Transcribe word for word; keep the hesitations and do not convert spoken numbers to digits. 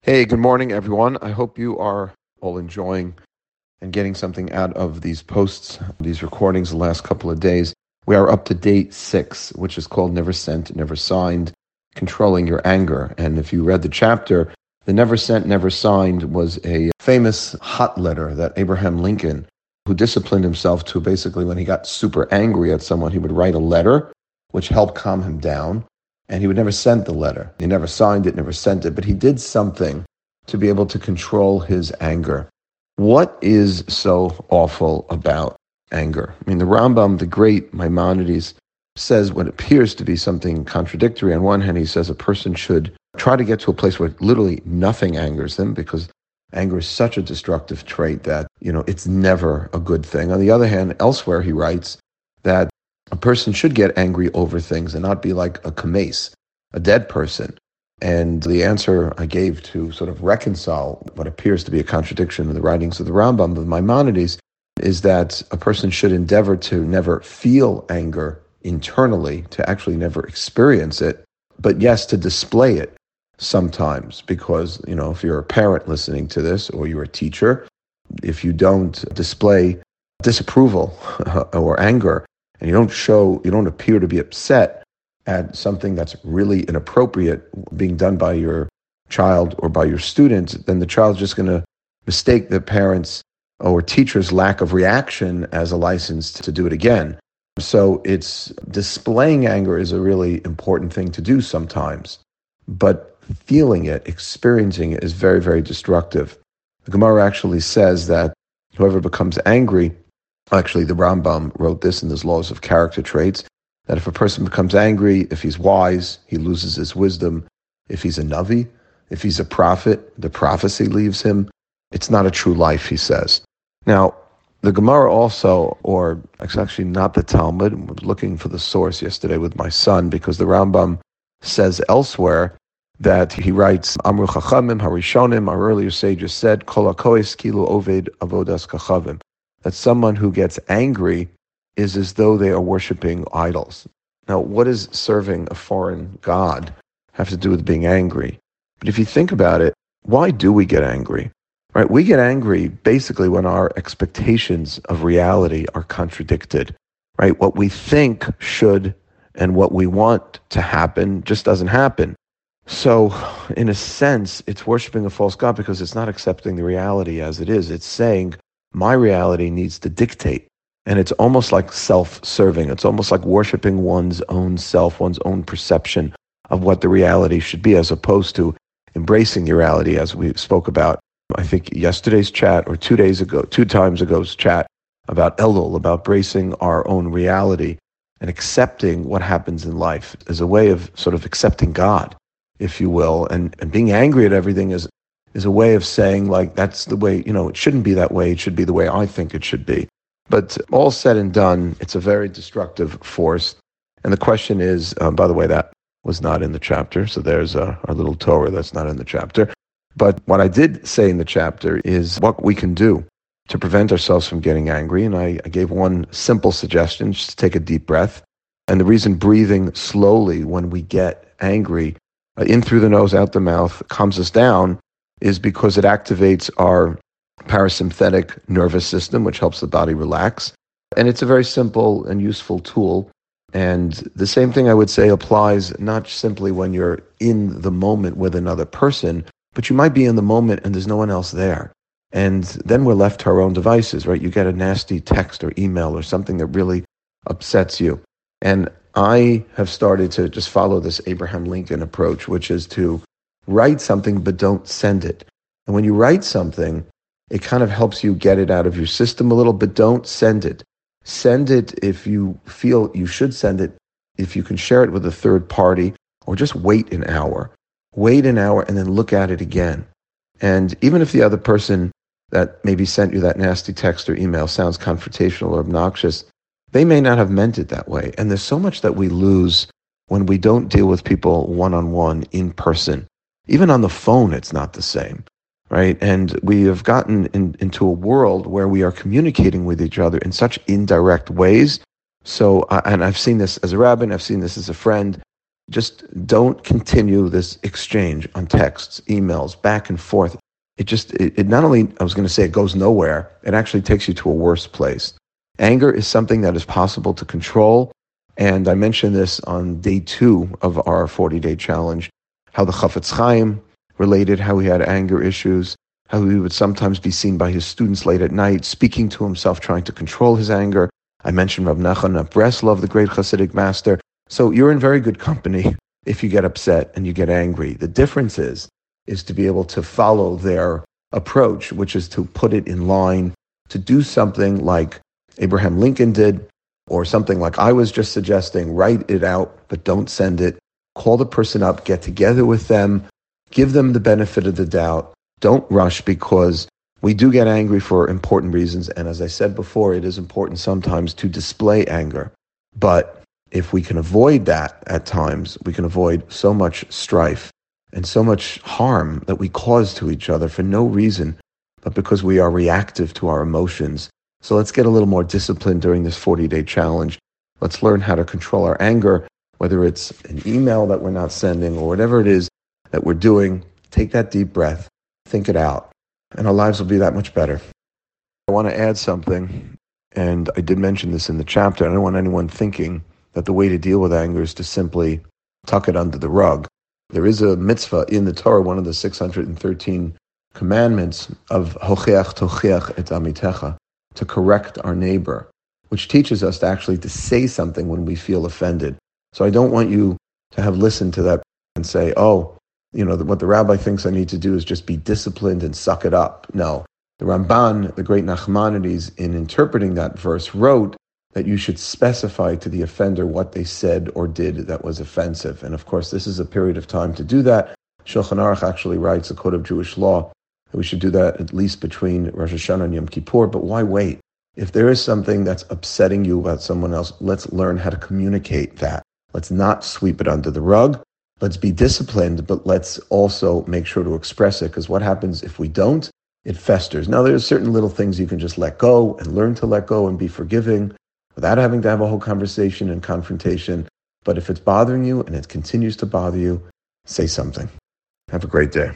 Hey, good morning, everyone. I hope you are all enjoying and getting something out of these posts, these recordings the last couple of days. We are up to day six, which is called Never Sent, Never Signed, Controlling Your Anger. And if you read the chapter, the Never Sent, Never Signed was a famous hot letter that Abraham Lincoln, who disciplined himself to basically when he got super angry at someone, he would write a letter, which helped calm him down. And he would never send the letter. He never signed it, never sent it, but he did something to be able to control his anger. What is so awful about anger? I mean, the Rambam, the great Maimonides, says what appears to be something contradictory. On one hand, he says a person should try to get to a place where literally nothing angers them, because anger is such a destructive trait that, you know, it's never a good thing. On the other hand, elsewhere he writes that a person should get angry over things and not be like a kames, a dead person. And the answer I gave to sort of reconcile what appears to be a contradiction in the writings of the Rambam, of Maimonides, is that a person should endeavor to never feel anger internally, to actually never experience it, but yes, to display it sometimes. Because, you know, if you're a parent listening to this, or you're a teacher, if you don't display disapproval or anger, and you don't show, you don't appear to be upset at something that's really inappropriate being done by your child or by your student, then the child's just going to mistake the parents' or teacher's lack of reaction as a license to do it again. So it's displaying anger is a really important thing to do sometimes, but feeling it, experiencing it is very, very destructive. The Gemara actually says that whoever becomes angry, actually the Rambam wrote this in his Laws of Character Traits, that if a person becomes angry, if he's wise, he loses his wisdom. If he's a Navi, if he's a prophet, the prophecy leaves him. It's not a true life, he says. Now, the Gemara also, or it's actually not the Talmud, I was looking for the source yesterday with my son, because the Rambam says elsewhere that he writes, Amru Chachamim Harishonim, our earlier sages said, Kol hakois kilu oved avodas kachavim, that someone who gets angry is as though they are worshiping idols. Now, what does serving a foreign god have to do with being angry? But if you think about it, why do we get angry? Right? We get angry basically when our expectations of reality are contradicted. Right? What we think should and what we want to happen just doesn't happen. So, in a sense, it's worshiping a false god because it's not accepting the reality as it is. It's saying, my reality needs to dictate. And it's almost like self-serving. It's almost like worshiping one's own self, one's own perception of what the reality should be, as opposed to embracing the reality, as we spoke about, I think, yesterday's chat, or two days ago, two times ago's chat about Elul, about embracing our own reality and accepting what happens in life as a way of sort of accepting God, if you will. And, and being angry at everything is, is a way of saying, like, that's the way, you know, it shouldn't be that way. It should be the way I think it should be. But all said and done, it's a very destructive force. And the question is, uh, by the way, that was not in the chapter. So there's uh, our little Torah that's not in the chapter. But what I did say in the chapter is what we can do to prevent ourselves from getting angry. And I, I gave one simple suggestion, just to take a deep breath. And the reason breathing slowly when we get angry, uh, in through the nose, out the mouth, calms us down, is because it activates our parasympathetic nervous system, which helps the body relax. And it's a very simple and useful tool. And the same thing I would say applies not simply when you're in the moment with another person, but you might be in the moment and there's no one else there. And then we're left to our own devices, right? You get a nasty text or email or something that really upsets you. And I have started to just follow this Abraham Lincoln approach, which is to write something but don't send it. And when you write something, it kind of helps you get it out of your system a little, but don't send it. Send it if you feel you should send it, if you can share it with a third party, or just wait an hour. Wait an hour and then look at it again. And even if the other person that maybe sent you that nasty text or email sounds confrontational or obnoxious, they may not have meant it that way. And there's so much that we lose when we don't deal with people one-on-one in person. Even on the phone, it's not the same. Right? And we have gotten in, into a world where we are communicating with each other in such indirect ways. So, uh, and I've seen this as a rabbi, I've seen this as a friend, Just don't continue this exchange on texts, emails, back and forth. It just, it, it not only, I was going to say it goes nowhere, it actually takes you to a worse place. Anger is something that is possible to control. And I mentioned this on day two of our forty-day challenge, how the Chafetz Chaim related how he had anger issues, how he would sometimes be seen by his students late at night, speaking to himself, trying to control his anger. I mentioned Rav Nachman of Breslov, the great Hasidic master. So you're in very good company if you get upset and you get angry. The difference is, is to be able to follow their approach, which is to put it in line, to do something like Abraham Lincoln did, or something like I was just suggesting. Write it out, but don't send it. Call the person up, get together with them, give them the benefit of the doubt. Don't rush, because we do get angry for important reasons. And as I said before, it is important sometimes to display anger. But if we can avoid that at times, we can avoid so much strife and so much harm that we cause to each other for no reason, but because we are reactive to our emotions. So let's get a little more disciplined during this forty-day challenge. Let's learn how to control our anger, whether it's an email that we're not sending or whatever it is that we're doing. Take that deep breath, think it out, and our lives will be that much better. I want to add something, and I did mention this in the chapter. I don't want anyone thinking that the way to deal with anger is to simply tuck it under the rug. There is a mitzvah in the Torah, one of the six hundred thirteen commandments of Hocheach Tocheach et Amitecha, to correct our neighbor, which teaches us to actually to say something when we feel offended. So I don't want you to have listened to that and say, oh, you know, what the rabbi thinks I need to do is just be disciplined and suck it up. No. The Ramban, the great Nachmanides, in interpreting that verse, wrote that you should specify to the offender what they said or did that was offensive. And of course, this is a period of time to do that. Shulchan Aruch actually writes, a code of Jewish law, that we should do that at least between Rosh Hashanah and Yom Kippur. But why wait? If there is something that's upsetting you about someone else, let's learn how to communicate that. Let's not sweep it under the rug. Let's be disciplined, but let's also make sure to express it, because what happens if we don't? It festers. Now, there's certain little things you can just let go and learn to let go and be forgiving without having to have a whole conversation and confrontation. But if it's bothering you and it continues to bother you, say something. Have a great day.